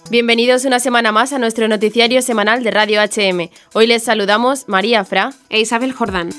Bienvenidos una semana más a nuestro noticiario semanal de Radio HM. Hoy les saludamos María Fra e Isabel Jordán.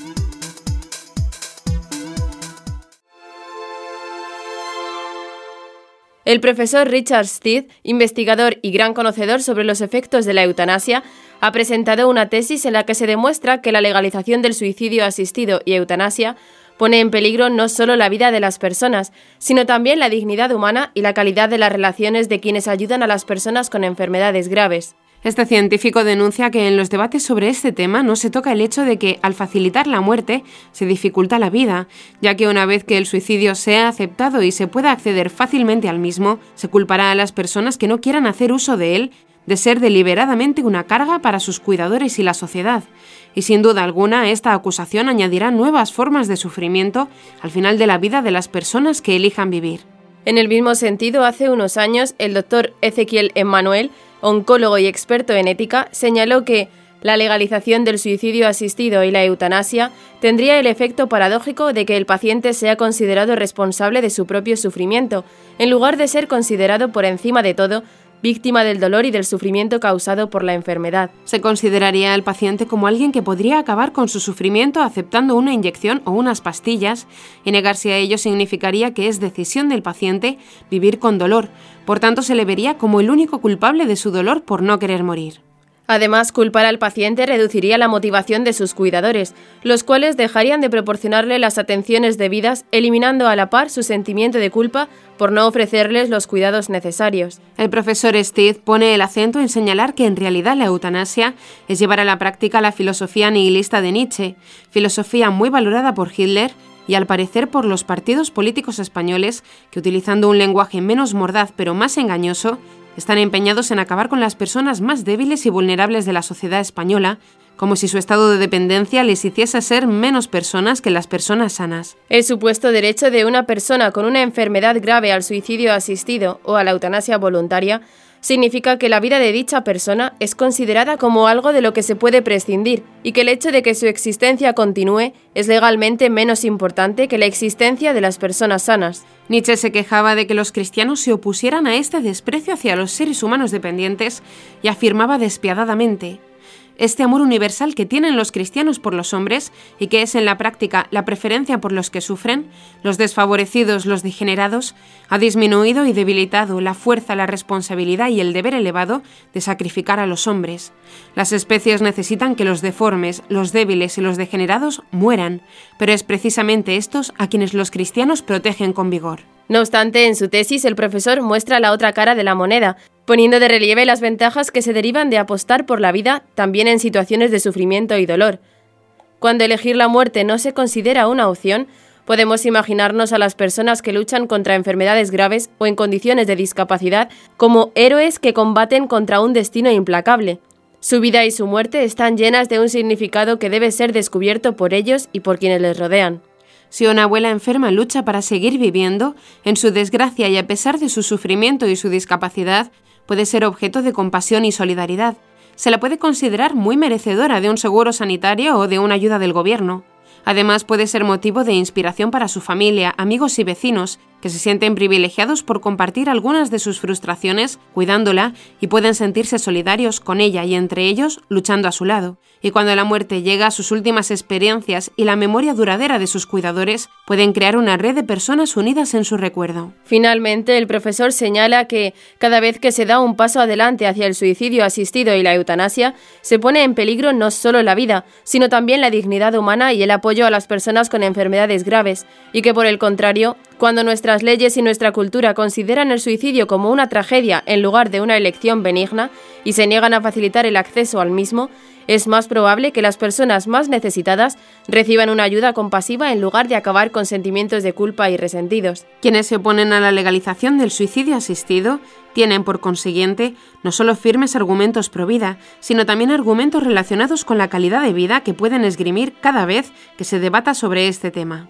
El profesor Richard Stead, investigador y gran conocedor sobre los efectos de la eutanasia, ha presentado una tesis en la que se demuestra que la legalización del suicidio asistido y eutanasia pone en peligro no solo la vida de las personas, sino también la dignidad humana y la calidad de las relaciones de quienes ayudan a las personas con enfermedades graves. Este científico denuncia que en los debates sobre este tema no se toca el hecho de que, al facilitar la muerte, se dificulta la vida, ya que una vez que el suicidio sea aceptado y se pueda acceder fácilmente al mismo, se culpará a las personas que no quieran hacer uso de él de ser deliberadamente una carga para sus cuidadores y la sociedad. Y sin duda alguna, esta acusación añadirá nuevas formas de sufrimiento al final de la vida de las personas que elijan vivir. En el mismo sentido, hace unos años, el doctor Ezequiel Emmanuel, oncólogo y experto en ética, señaló que la legalización del suicidio asistido y la eutanasia tendría el efecto paradójico de que el paciente sea considerado responsable de su propio sufrimiento, en lugar de ser considerado por encima de todo víctima del dolor y del sufrimiento causado por la enfermedad. Se consideraría al paciente como alguien que podría acabar con su sufrimiento aceptando una inyección o unas pastillas, y negarse a ello significaría que es decisión del paciente vivir con dolor. Por tanto, se le vería como el único culpable de su dolor por no querer morir. Además, culpar al paciente reduciría la motivación de sus cuidadores, los cuales dejarían de proporcionarle las atenciones debidas, eliminando a la par su sentimiento de culpa por no ofrecerles los cuidados necesarios. El profesor Stead pone el acento en señalar que en realidad la eutanasia es llevar a la práctica la filosofía nihilista de Nietzsche, filosofía muy valorada por Hitler y al parecer por los partidos políticos españoles que, utilizando un lenguaje menos mordaz pero más engañoso, están empeñados en acabar con las personas más débiles y vulnerables de la sociedad española, como si su estado de dependencia les hiciese ser menos personas que las personas sanas. El supuesto derecho de una persona con una enfermedad grave al suicidio asistido o a la eutanasia voluntaria significa que la vida de dicha persona es considerada como algo de lo que se puede prescindir y que el hecho de que su existencia continúe es legalmente menos importante que la existencia de las personas sanas. Nietzsche se quejaba de que los cristianos se opusieran a este desprecio hacia los seres humanos dependientes y afirmaba despiadadamente: este amor universal que tienen los cristianos por los hombres y que es en la práctica la preferencia por los que sufren, los desfavorecidos, los degenerados, ha disminuido y debilitado la fuerza, la responsabilidad y el deber elevado de sacrificar a los hombres. Las especies necesitan que los deformes, los débiles y los degenerados mueran, pero es precisamente estos a quienes los cristianos protegen con vigor. No obstante, en su tesis el profesor muestra la otra cara de la moneda, poniendo de relieve las ventajas que se derivan de apostar por la vida también en situaciones de sufrimiento y dolor. Cuando elegir la muerte no se considera una opción, podemos imaginarnos a las personas que luchan contra enfermedades graves o en condiciones de discapacidad como héroes que combaten contra un destino implacable. Su vida y su muerte están llenas de un significado que debe ser descubierto por ellos y por quienes les rodean. Si una abuela enferma lucha para seguir viviendo, en su desgracia y a pesar de su sufrimiento y su discapacidad, puede ser objeto de compasión y solidaridad. Se la puede considerar muy merecedora de un seguro sanitario o de una ayuda del gobierno. Además, puede ser motivo de inspiración para su familia, amigos y vecinos, que se sienten privilegiados por compartir algunas de sus frustraciones cuidándola y pueden sentirse solidarios con ella y entre ellos luchando a su lado. Y cuando la muerte llega a sus últimas experiencias y la memoria duradera de sus cuidadores, pueden crear una red de personas unidas en su recuerdo. Finalmente, el profesor señala que cada vez que se da un paso adelante hacia el suicidio asistido y la eutanasia, se pone en peligro no solo la vida, sino también la dignidad humana y el apoyo a las personas con enfermedades graves, y que por el contrario, cuando nuestras leyes y nuestra cultura consideran el suicidio como una tragedia en lugar de una elección benigna y se niegan a facilitar el acceso al mismo, es más probable que las personas más necesitadas reciban una ayuda compasiva en lugar de acabar con sentimientos de culpa y resentidos. Quienes se oponen a la legalización del suicidio asistido tienen, por consiguiente, no solo firmes argumentos pro vida, sino también argumentos relacionados con la calidad de vida que pueden esgrimir cada vez que se debata sobre este tema.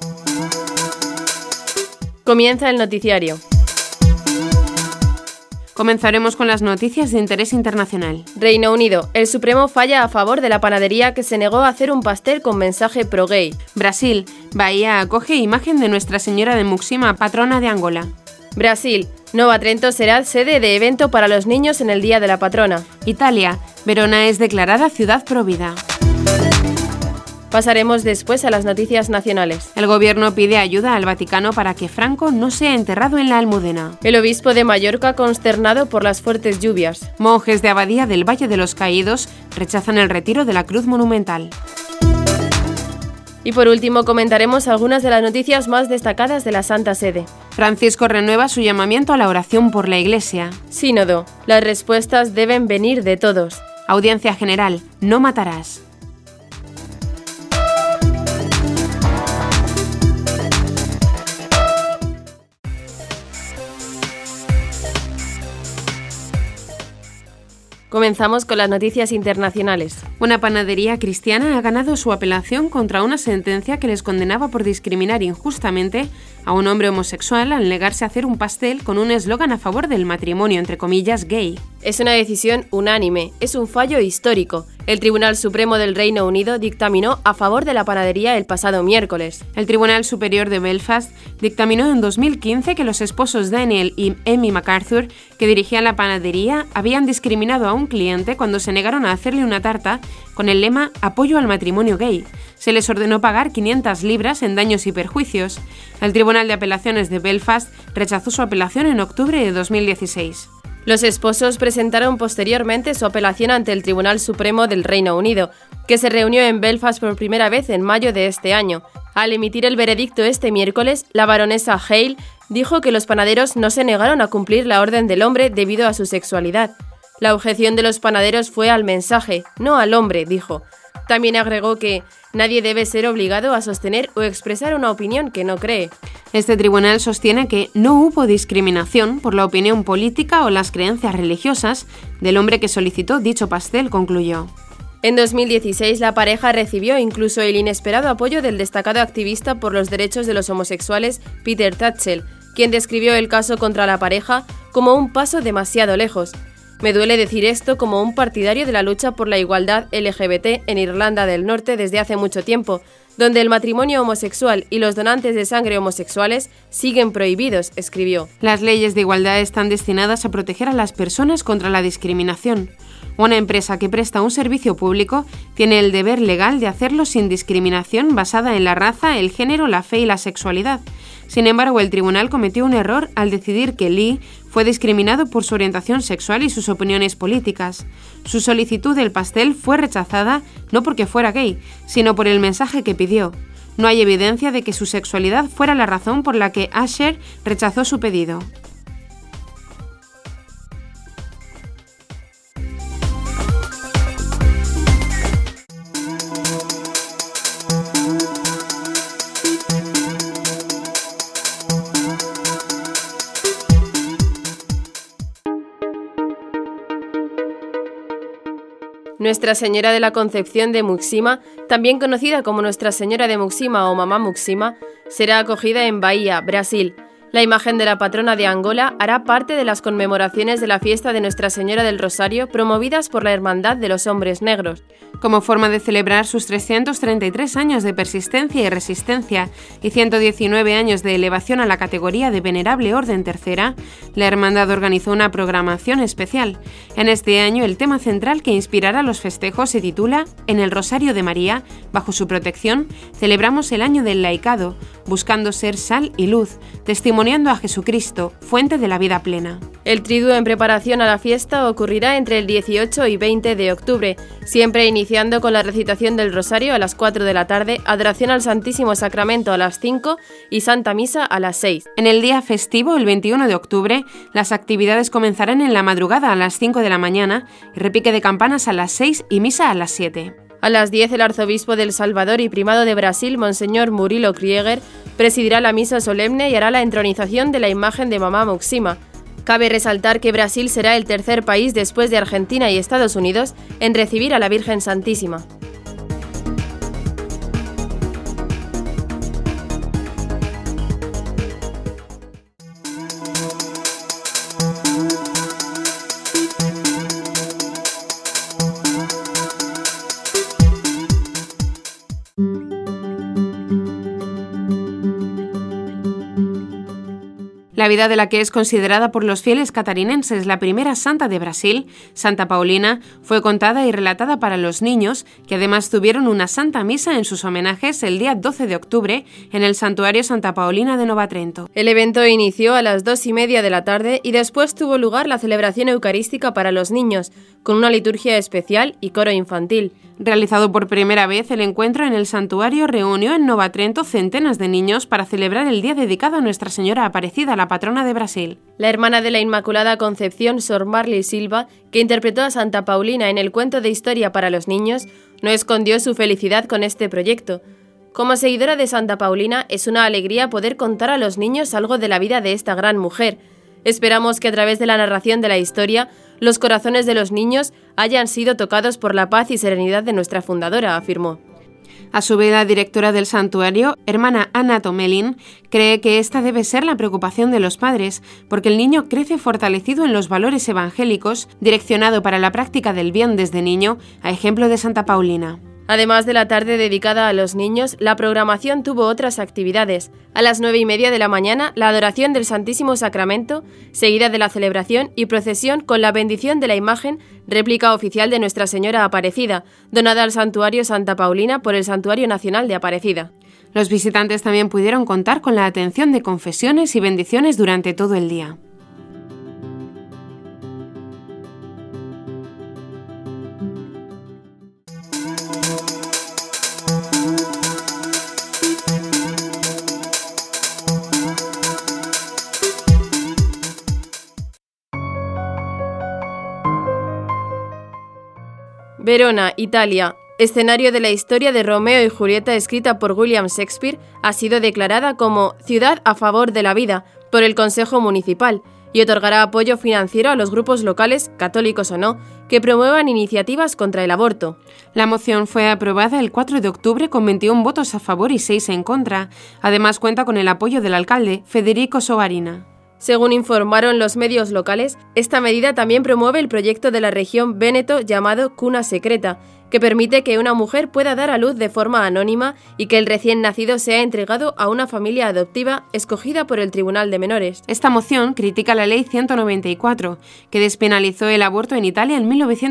Comienza el noticiario. Comenzaremos con las noticias de interés internacional. Reino Unido. El Supremo falla a favor de la panadería que se negó a hacer un pastel con mensaje pro-gay. Brasil. Bahía acoge imagen de Nuestra Señora de Muxima, patrona de Angola. Brasil. Nova Trento será sede de evento para los niños en el Día de la Patrona. Italia. Verona es declarada ciudad provida. Pasaremos después a las noticias nacionales. El gobierno pide ayuda al Vaticano para que Franco no sea enterrado en la Almudena. El obispo de Mallorca consternado por las fuertes lluvias. Monjes de Abadía del Valle de los Caídos rechazan el retiro de la cruz monumental. Y por último comentaremos algunas de las noticias más destacadas de la Santa Sede. Francisco renueva su llamamiento a la oración por la Iglesia. Sínodo. Las respuestas deben venir de todos. Audiencia general. No matarás. Comenzamos con las noticias internacionales. Una panadería cristiana ha ganado su apelación contra una sentencia que les condenaba por discriminar injustamente a un hombre homosexual al negarse a hacer un pastel con un eslogan a favor del matrimonio, entre comillas, gay. Es una decisión unánime, es un fallo histórico. El Tribunal Supremo del Reino Unido dictaminó a favor de la panadería el pasado miércoles. El Tribunal Superior de Belfast dictaminó en 2015 que los esposos Daniel y Amy MacArthur, que dirigían la panadería, habían discriminado a un cliente cuando se negaron a hacerle una tarta con el lema «Apoyo al matrimonio gay». Se les ordenó pagar 500 libras en daños y perjuicios. El Tribunal de Apelaciones de Belfast rechazó su apelación en octubre de 2016. Los esposos presentaron posteriormente su apelación ante el Tribunal Supremo del Reino Unido, que se reunió en Belfast por primera vez en mayo de este año. Al emitir el veredicto este miércoles, la baronesa Hale dijo que los panaderos no se negaron a cumplir la orden del hombre debido a su sexualidad. La objeción de los panaderos fue al mensaje, no al hombre, dijo. También agregó que nadie debe ser obligado a sostener o expresar una opinión que no cree. Este tribunal sostiene que no hubo discriminación por la opinión política o las creencias religiosas del hombre que solicitó dicho pastel, concluyó. En 2016, la pareja recibió incluso el inesperado apoyo del destacado activista por los derechos de los homosexuales Peter Tatchell, quien describió el caso contra la pareja como un paso demasiado lejos. Me duele decir esto como un partidario de la lucha por la igualdad LGBT en Irlanda del Norte desde hace mucho tiempo, donde el matrimonio homosexual y los donantes de sangre homosexuales siguen prohibidos, escribió. Las leyes de igualdad están destinadas a proteger a las personas contra la discriminación. Una empresa que presta un servicio público tiene el deber legal de hacerlo sin discriminación basada en la raza, el género, la fe y la sexualidad. Sin embargo, el tribunal cometió un error al decidir que Lee fue discriminado por su orientación sexual y sus opiniones políticas. Su solicitud del pastel fue rechazada no porque fuera gay, sino por el mensaje que pidió. No hay evidencia de que su sexualidad fuera la razón por la que Asher rechazó su pedido. Nuestra Señora de la Concepción de Muxima, también conocida como Nuestra Señora de Muxima o Mamá Muxima, será acogida en Bahía, Brasil. La imagen de la patrona de Angola hará parte de las conmemoraciones de la fiesta de Nuestra Señora del Rosario promovidas por la Hermandad de los Hombres Negros. Como forma de celebrar sus 333 años de persistencia y resistencia y 119 años de elevación a la categoría de Venerable Orden Tercera, la Hermandad organizó una programación especial. En este año, el tema central que inspirará los festejos se titula «En el Rosario de María, bajo su protección, celebramos el año del laicado, buscando ser sal y luz, testimoniando a Jesucristo, fuente de la vida plena». El triduo en preparación a la fiesta ocurrirá entre el 18 y 20 de octubre, siempre iniciando con la recitación del Rosario a las 4 de la tarde, adoración al Santísimo Sacramento a las 5 y Santa Misa a las 6. En el día festivo, el 21 de octubre, las actividades comenzarán en la madrugada a las 5 de la mañana y repique de campanas a las 6 y misa a las 7. A las 10, el arzobispo de El Salvador y primado de Brasil, Monseñor Murilo Krieger, presidirá la misa solemne y hará la entronización de la imagen de Mamá Muxima. Cabe resaltar que Brasil será el tercer país después de Argentina y Estados Unidos en recibir a la Virgen Santísima. La vida de la que es considerada por los fieles catarinenses la primera santa de Brasil, Santa Paulina, fue contada y relatada para los niños, que además tuvieron una santa misa en sus homenajes el día 12 de octubre en el santuario Santa Paulina de Nova Trento. El evento inició a las 2:30 de la tarde y después tuvo lugar la celebración eucarística para los niños, con una liturgia especial y coro infantil. Realizado por primera vez, el encuentro en el santuario reunió en Nova Trento centenas de niños para celebrar el día dedicado a Nuestra Señora Aparecida, la patrona de Brasil. La hermana de la Inmaculada Concepción, Sor Marley Silva, que interpretó a Santa Paulina en el cuento de historia para los niños, no escondió su felicidad con este proyecto. Como seguidora de Santa Paulina, es una alegría poder contar a los niños algo de la vida de esta gran mujer. Esperamos que a través de la narración de la historia, los corazones de los niños hayan sido tocados por la paz y serenidad de nuestra fundadora, afirmó. A su vez, la directora del santuario, hermana Anna Tomelin, cree que esta debe ser la preocupación de los padres, porque el niño crece fortalecido en los valores evangélicos, direccionado para la práctica del bien desde niño, a ejemplo de Santa Paulina. Además de la tarde dedicada a los niños, la programación tuvo otras actividades. A las 9:30 de la mañana, la adoración del Santísimo Sacramento, seguida de la celebración y procesión con la bendición de la imagen, réplica oficial de Nuestra Señora Aparecida, donada al Santuario Santa Paulina por el Santuario Nacional de Aparecida. Los visitantes también pudieron contar con la atención de confesiones y bendiciones durante todo el día. Verona, Italia, escenario de la historia de Romeo y Julieta escrita por William Shakespeare, ha sido declarada como Ciudad a favor de la vida por el Consejo Municipal y otorgará apoyo financiero a los grupos locales, católicos o no, que promuevan iniciativas contra el aborto. La moción fue aprobada el 4 de octubre con 21 votos a favor y 6 en contra. Además cuenta con el apoyo del alcalde, Federico Soarina. Según informaron los medios locales, esta medida también promueve el proyecto de la región Véneto llamado Cuna Secreta, que permite que una mujer pueda dar a luz de forma anónima y que el recién nacido sea entregado a una familia adoptiva escogida por el Tribunal de Menores. Esta moción critica la Ley 194, que despenalizó el aborto en Italia en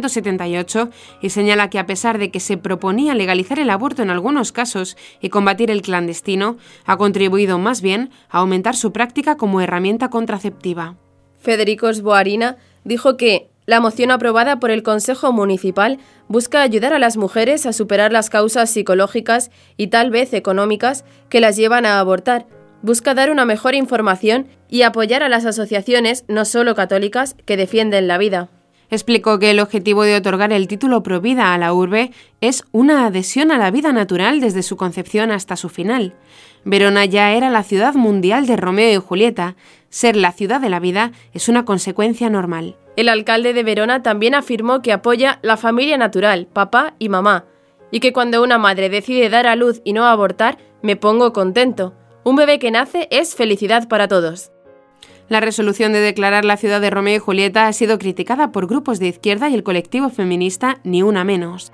1978 y señala que a pesar de que se proponía legalizar el aborto en algunos casos y combatir el clandestino, ha contribuido más bien a aumentar su práctica como herramienta contraceptiva. Federico Soarina dijo que la moción aprobada por el Consejo Municipal busca ayudar a las mujeres a superar las causas psicológicas y tal vez económicas que las llevan a abortar. Busca dar una mejor información y apoyar a las asociaciones, no solo católicas, que defienden la vida. Explicó que el objetivo de otorgar el título Provida a la urbe es una adhesión a la vida natural desde su concepción hasta su final. Verona ya era la ciudad mundial de Romeo y Julieta. Ser la ciudad de la vida es una consecuencia normal. El alcalde de Verona también afirmó que apoya la familia natural, papá y mamá, y que cuando una madre decide dar a luz y no abortar, me pongo contento. Un bebé que nace es felicidad para todos. La resolución de declarar la ciudad de Romeo y Julieta ha sido criticada por grupos de izquierda y el colectivo feminista Ni Una Menos.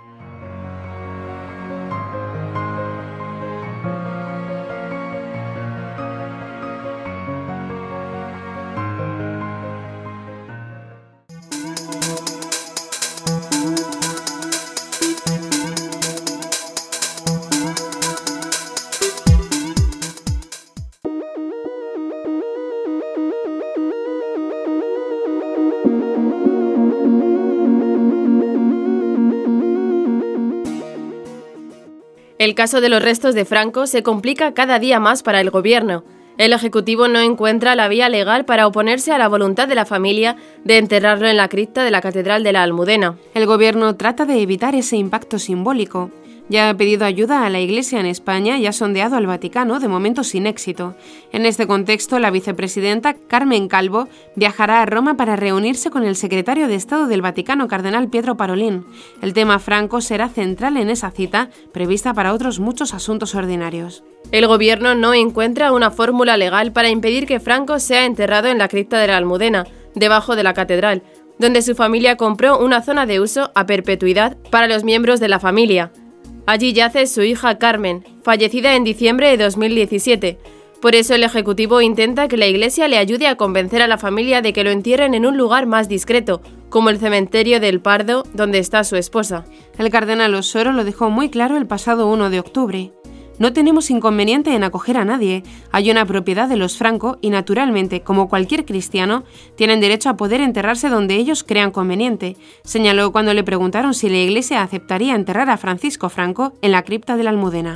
El caso de los restos de Franco se complica cada día más para el gobierno. El Ejecutivo no encuentra la vía legal para oponerse a la voluntad de la familia de enterrarlo en la cripta de la Catedral de la Almudena. El gobierno trata de evitar ese impacto simbólico. Ya ha pedido ayuda a la Iglesia en España y ha sondeado al Vaticano, de momento sin éxito. En este contexto, la vicepresidenta Carmen Calvo viajará a Roma para reunirse con el secretario de Estado del Vaticano, cardenal Pietro Parolin. El tema Franco será central en esa cita, prevista para otros muchos asuntos ordinarios. El gobierno no encuentra una fórmula legal para impedir que Franco sea enterrado en la cripta de la Almudena, debajo de la catedral, donde su familia compró una zona de uso a perpetuidad para los miembros de la familia. Allí yace su hija Carmen, fallecida en diciembre de 2017. Por eso el Ejecutivo intenta que la Iglesia le ayude a convencer a la familia de que lo entierren en un lugar más discreto, como el cementerio del Pardo, donde está su esposa. El cardenal Osoro lo dejó muy claro el pasado 1 de octubre. No tenemos inconveniente en acoger a nadie. Hay una propiedad de los Franco y, naturalmente, como cualquier cristiano, tienen derecho a poder enterrarse donde ellos crean conveniente, señaló cuando le preguntaron si la Iglesia aceptaría enterrar a Francisco Franco en la cripta de la Almudena.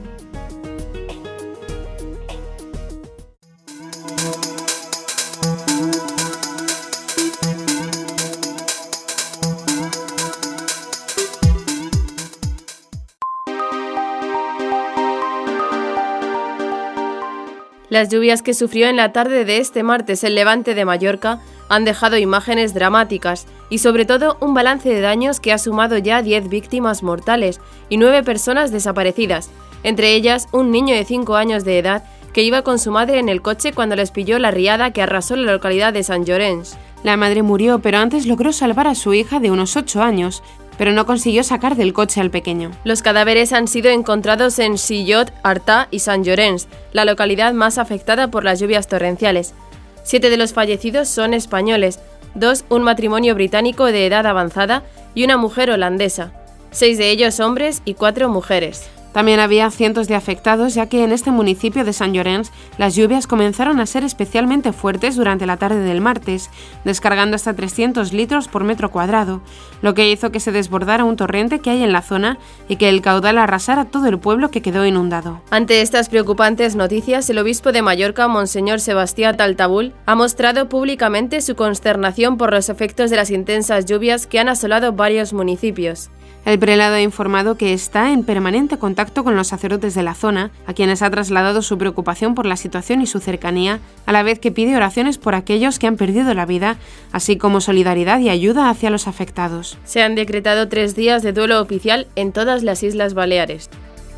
Las lluvias que sufrió en la tarde de este martes el levante de Mallorca han dejado imágenes dramáticas y sobre todo un balance de daños que ha sumado ya 10 víctimas mortales y 9 personas desaparecidas, entre ellas un niño de 5 años de edad que iba con su madre en el coche cuando les pilló la riada que arrasó la localidad de Sant Llorenç. La madre murió, pero antes logró salvar a su hija de unos 8 años, pero no consiguió sacar del coche al pequeño. Los cadáveres han sido encontrados en Sillot, Artà y Sant Llorenç, la localidad más afectada por las lluvias torrenciales. 7 de los fallecidos son españoles, 2 un matrimonio británico de edad avanzada y una mujer holandesa, 6 de ellos hombres y 4 mujeres. También había cientos de afectados, ya que en este municipio de Sant Llorenç las lluvias comenzaron a ser especialmente fuertes durante la tarde del martes, descargando hasta 300 litros por metro cuadrado, lo que hizo que se desbordara un torrente que hay en la zona y que el caudal arrasara todo el pueblo que quedó inundado. Ante estas preocupantes noticias, el obispo de Mallorca, Monseñor Sebastián Taltabul, ha mostrado públicamente su consternación por los efectos de las intensas lluvias que han asolado varios municipios. El prelado ha informado que está en permanente contacto con los sacerdotes de la zona, a quienes ha trasladado su preocupación por la situación y su cercanía, a la vez que pide oraciones por aquellos que han perdido la vida, así como solidaridad y ayuda hacia los afectados. Se han decretado 3 días de duelo oficial en todas las Islas Baleares.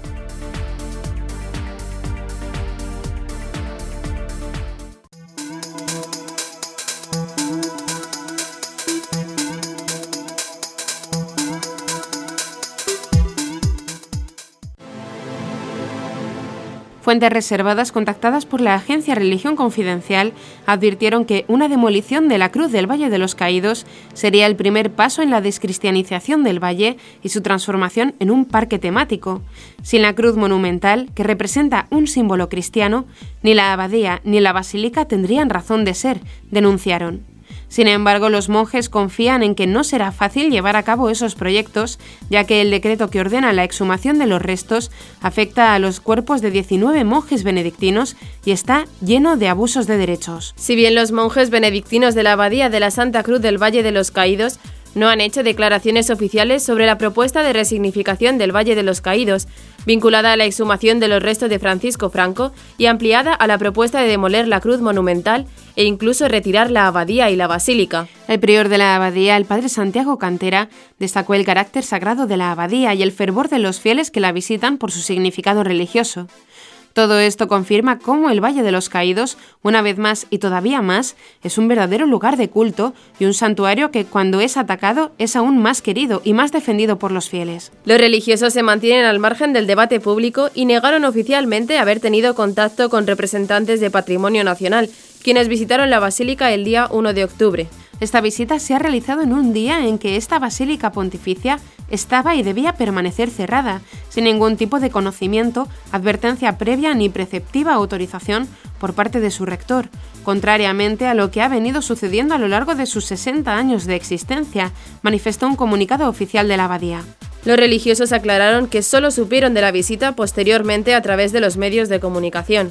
Fuentes reservadas contactadas por la agencia Religión Confidencial advirtieron que una demolición de la Cruz del Valle de los Caídos sería el primer paso en la descristianización del valle y su transformación en un parque temático. Sin la cruz monumental, que representa un símbolo cristiano, ni la abadía ni la basílica tendrían razón de ser, denunciaron. Sin embargo, los monjes confían en que no será fácil llevar a cabo esos proyectos, ya que el decreto que ordena la exhumación de los restos afecta a los cuerpos de 19 monjes benedictinos y está lleno de abusos de derechos. Si bien los monjes benedictinos de la Abadía de la Santa Cruz del Valle de los Caídos no han hecho declaraciones oficiales sobre la propuesta de resignificación del Valle de los Caídos, vinculada a la exhumación de los restos de Francisco Franco y ampliada a la propuesta de demoler la cruz monumental e incluso retirar la abadía y la basílica. El prior de la abadía, el padre Santiago Cantera, destacó el carácter sagrado de la abadía y el fervor de los fieles que la visitan por su significado religioso. Todo esto confirma cómo el Valle de los Caídos, una vez más y todavía más, es un verdadero lugar de culto y un santuario que, cuando es atacado, es aún más querido y más defendido por los fieles. Los religiosos se mantienen al margen del debate público y negaron oficialmente haber tenido contacto con representantes de Patrimonio Nacional, quienes visitaron la basílica el día 1 de octubre. Esta visita se ha realizado en un día en que esta basílica pontificia estaba y debía permanecer cerrada, sin ningún tipo de conocimiento, advertencia previa ni preceptiva autorización por parte de su rector, contrariamente a lo que ha venido sucediendo a lo largo de sus 60 años de existencia, manifestó un comunicado oficial de la abadía. Los religiosos aclararon que solo supieron de la visita posteriormente a través de los medios de comunicación.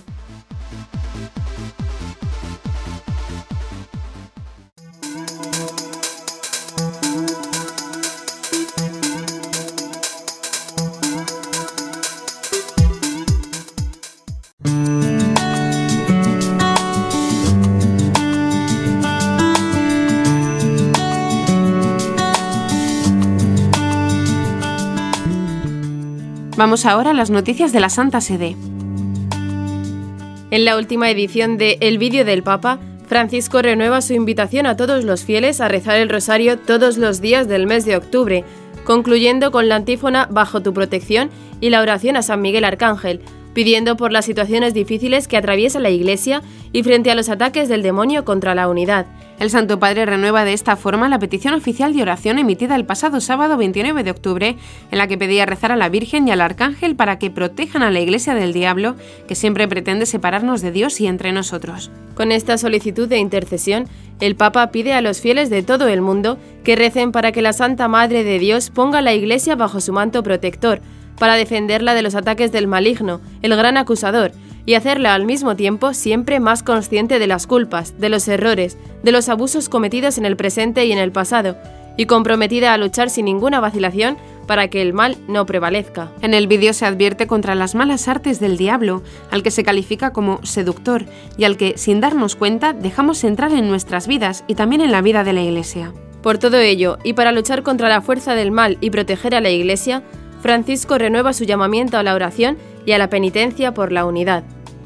Vamos ahora a las noticias de la Santa Sede. En la última edición de El Vídeo del Papa, Francisco renueva su invitación a todos los fieles a rezar el rosario todos los días del mes de octubre, concluyendo con la antífona Bajo tu protección y la oración a San Miguel Arcángel, pidiendo por las situaciones difíciles que atraviesa la Iglesia y frente a los ataques del demonio contra la unidad. El Santo Padre renueva de esta forma la petición oficial de oración emitida el pasado sábado 29 de octubre, en la que pedía rezar a la Virgen y al Arcángel para que protejan a la Iglesia del diablo, que siempre pretende separarnos de Dios y entre nosotros. Con esta solicitud de intercesión, el Papa pide a los fieles de todo el mundo que recen para que la Santa Madre de Dios ponga a la Iglesia bajo su manto protector, para defenderla de los ataques del maligno, el gran acusador, y hacerla al mismo tiempo siempre más consciente de las culpas, de los errores, de los abusos cometidos en el presente y en el pasado, y comprometida a luchar sin ninguna vacilación para que el mal no prevalezca. En el vídeo se advierte contra las malas artes del diablo, al que se califica como seductor y al que, sin darnos cuenta, dejamos entrar en nuestras vidas y también en la vida de la Iglesia. Por todo ello, y para luchar contra la fuerza del mal y proteger a la Iglesia, Francisco renueva su llamamiento a la oración y a la penitencia por la unidad.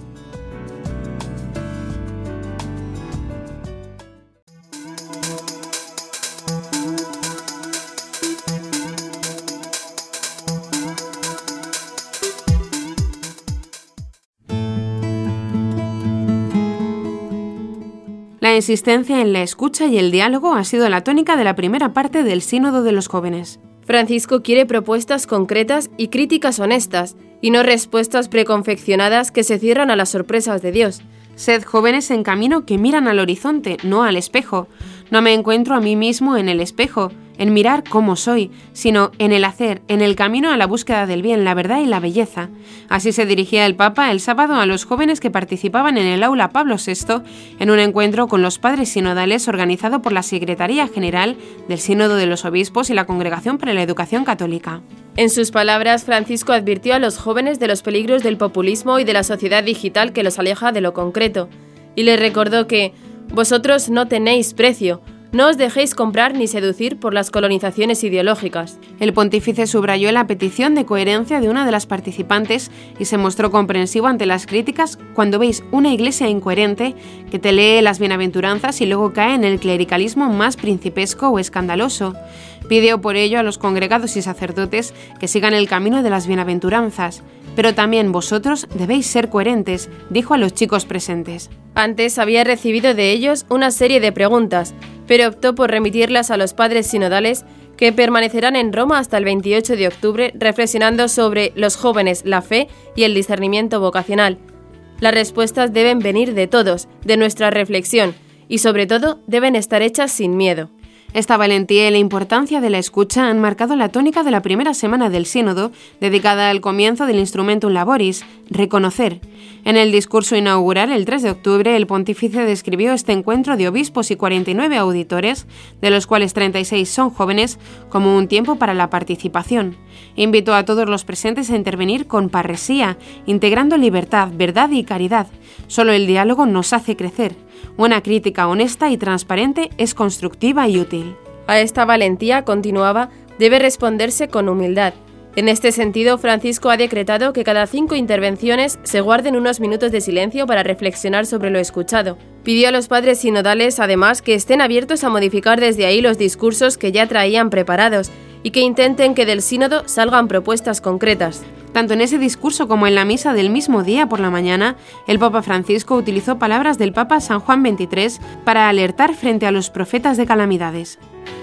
La insistencia en la escucha y el diálogo ha sido la tónica de la primera parte del Sínodo de los Jóvenes. Francisco quiere propuestas concretas y críticas honestas, y no respuestas preconfeccionadas que se cierran a las sorpresas de Dios. Sed jóvenes en camino que miran al horizonte, no al espejo. No me encuentro a mí mismo en el espejo, en mirar cómo soy, sino en el hacer, en el camino a la búsqueda del bien, la verdad y la belleza. Así se dirigía el Papa el sábado a los jóvenes que participaban en el aula Pablo VI en un encuentro con los padres sinodales organizado por la Secretaría General del Sínodo de los Obispos y la Congregación para la Educación Católica. En sus palabras, Francisco advirtió a los jóvenes de los peligros del populismo y de la sociedad digital que los aleja de lo concreto, y les recordó que «Vosotros no tenéis precio, no os dejéis comprar ni seducir por las colonizaciones ideológicas». El pontífice subrayó la petición de coherencia de una de las participantes y se mostró comprensivo ante las críticas cuando veis una iglesia incoherente que te lee las bienaventuranzas y luego cae en el clericalismo más principesco o escandaloso. Pidió por ello a los congregados y sacerdotes que sigan el camino de las bienaventuranzas. Pero también vosotros debéis ser coherentes, dijo a los chicos presentes. Antes había recibido de ellos una serie de preguntas, pero optó por remitirlas a los padres sinodales que permanecerán en Roma hasta el 28 de octubre reflexionando sobre los jóvenes, la fe y el discernimiento vocacional. Las respuestas deben venir de todos, de nuestra reflexión, y sobre todo deben estar hechas sin miedo. Esta valentía y la importancia de la escucha han marcado la tónica de la primera semana del Sínodo, dedicada al comienzo del Instrumentum Laboris, reconocer. En el discurso inaugural, el 3 de octubre, el pontífice describió este encuentro de obispos y 49 auditores, de los cuales 36 son jóvenes, como un tiempo para la participación. Invitó a todos los presentes a intervenir con parresía, integrando libertad, verdad y caridad. Solo el diálogo nos hace crecer. Una crítica honesta y transparente es constructiva y útil. A esta valentía, continuaba, debe responderse con humildad. En este sentido, Francisco ha decretado que cada 5 intervenciones se guarden unos minutos de silencio para reflexionar sobre lo escuchado. Pidió a los padres sinodales, además, que estén abiertos a modificar desde ahí los discursos que ya traían preparados y que intenten que del sínodo salgan propuestas concretas. Tanto en ese discurso como en la misa del mismo día por la mañana, el Papa Francisco utilizó palabras del Papa San Juan XXIII para alertar frente a los profetas de calamidades.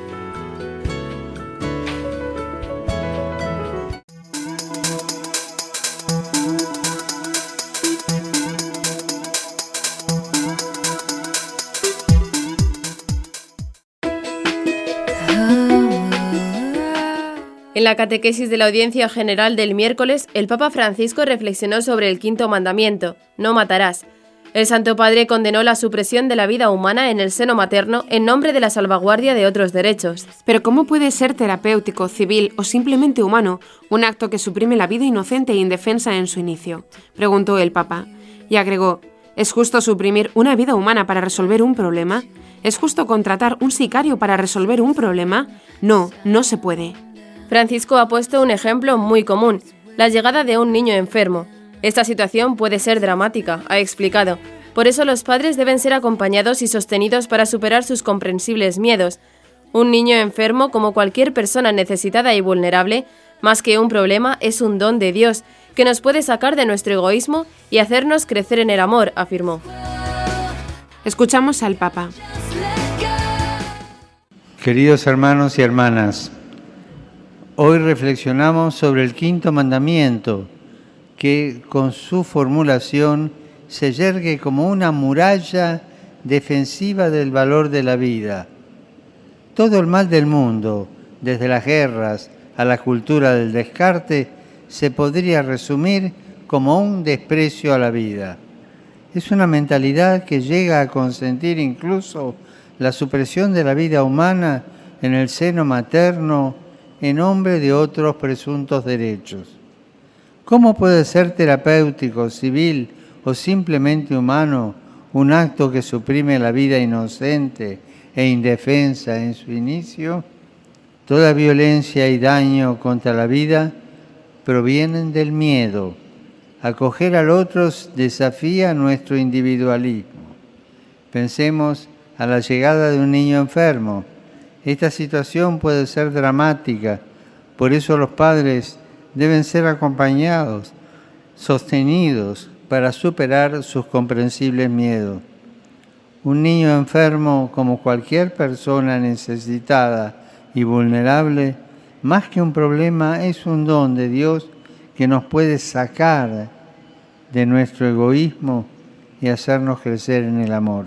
En la catequesis de la Audiencia General del miércoles, el Papa Francisco reflexionó sobre el 5.º mandamiento, no matarás. El Santo Padre condenó la supresión de la vida humana en el seno materno en nombre de la salvaguardia de otros derechos. Pero ¿cómo puede ser terapéutico, civil o simplemente humano un acto que suprime la vida inocente e indefensa en su inicio?, preguntó el Papa. Y agregó, ¿es justo suprimir una vida humana para resolver un problema? ¿Es justo contratar un sicario para resolver un problema? No, no se puede. Francisco ha puesto un ejemplo muy común, la llegada de un niño enfermo. Esta situación puede ser dramática, ha explicado. Por eso los padres deben ser acompañados y sostenidos para superar sus comprensibles miedos. Un niño enfermo, como cualquier persona necesitada y vulnerable, Más que un problema, es un don de Dios, que nos puede sacar de nuestro egoísmo y hacernos crecer en el amor, afirmó. Escuchamos al Papa. Queridos hermanos y hermanas, hoy reflexionamos sobre el quinto mandamiento, que con su formulación se yergue como una muralla defensiva del valor de la vida. Todo el mal del mundo, desde las guerras a la cultura del descarte, se podría resumir como un desprecio a la vida. Es una mentalidad que llega a consentir incluso la supresión de la vida humana en el seno materno en nombre de otros presuntos derechos. ¿Cómo puede ser terapéutico, civil o simplemente humano un acto que suprime la vida inocente e indefensa en su inicio? Toda violencia y daño contra la vida provienen del miedo. Acoger al otro desafía nuestro individualismo. Pensemos a la llegada de un niño enfermo. Esta situación puede ser dramática, por eso los padres deben ser acompañados, sostenidos para superar sus comprensibles miedos. Un niño enfermo, como cualquier persona necesitada y vulnerable, más que un problema, es un don de Dios que nos puede sacar de nuestro egoísmo y hacernos crecer en el amor.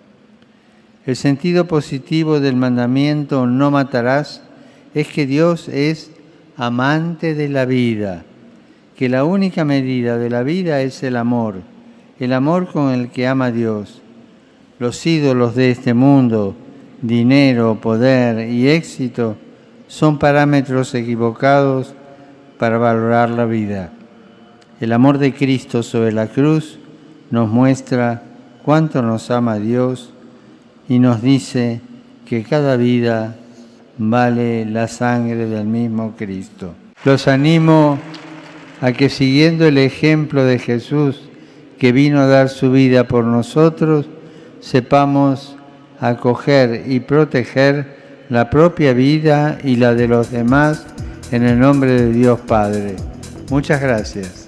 El sentido positivo del mandamiento "no matarás" es que Dios es amante de la vida, que la única medida de la vida es el amor con el que ama a Dios. Los ídolos de este mundo, dinero, poder y éxito, son parámetros equivocados para valorar la vida. El amor de Cristo sobre la cruz nos muestra cuánto nos ama Dios y nos dice que cada vida vale la sangre del mismo Cristo. Los animo a que, siguiendo el ejemplo de Jesús, que vino a dar su vida por nosotros, sepamos acoger y proteger la propia vida y la de los demás en el nombre de Dios Padre. Muchas gracias.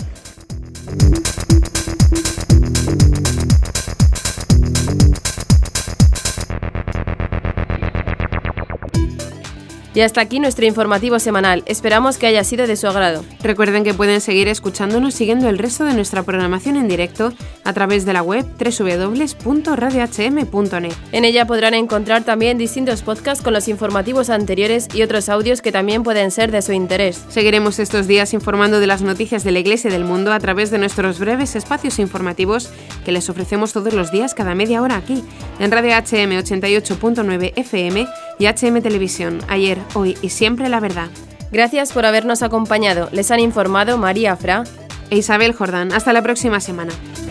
Y hasta aquí nuestro informativo semanal. Esperamos que haya sido de su agrado. Recuerden que pueden seguir escuchándonos siguiendo el resto de nuestra programación en directo a través de la web www.radiohm.net. En ella podrán encontrar también distintos podcasts con los informativos anteriores y otros audios que también pueden ser de su interés. Seguiremos estos días informando de las noticias de la Iglesia y del mundo a través de nuestros breves espacios informativos que les ofrecemos todos los días cada media hora aquí, en Radio HM 88.9 FM y HM Televisión. Ayer, hoy y siempre la verdad. Gracias por habernos acompañado. Les han informado María Fra e Isabel Jordán. Hasta la próxima semana.